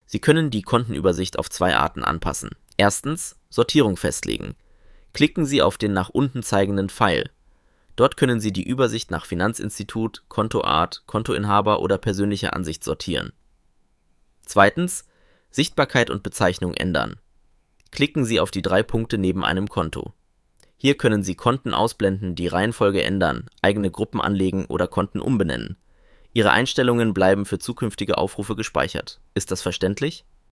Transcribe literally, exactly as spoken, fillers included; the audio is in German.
Sie können die Kontenübersicht auf zwei Arten anpassen. Erstens Sortierung festlegen. Klicken Sie auf den nach unten zeigenden Pfeil. Dort können Sie die Übersicht nach Finanzinstitut, Kontoart, Kontoinhaber oder persönlicher Ansicht sortieren. Zweitens Sichtbarkeit und Bezeichnung ändern. Klicken Sie auf die drei Punkte neben einem Konto. Hier können Sie Konten ausblenden, die Reihenfolge ändern, eigene Gruppen anlegen oder Konten umbenennen. Ihre Einstellungen bleiben für zukünftige Aufrufe gespeichert. Ist das verständlich?